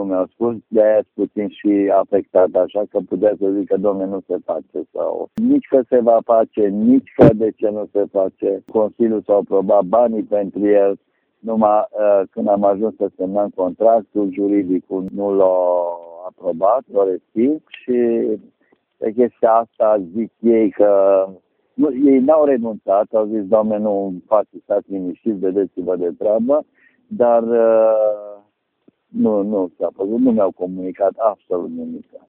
nu mi-au spus, de-aia sunt puțin și afectat, așa că putea să zic că, dom'le, nu se face sau nici că se va face, nici că de ce nu se face. Consiliul s-a aprobat banii pentru el, numai când am ajuns să semnăm contractul, juridicul nu l-a aprobat, l-a respins și pe chestia asta zic ei că ei n-au renunțat, au zis, doamne, nu faceți, stați liniștiți, vedeți-vă de treabă, dar nu s-a făcut, nu mi-au comunicat absolut nimic.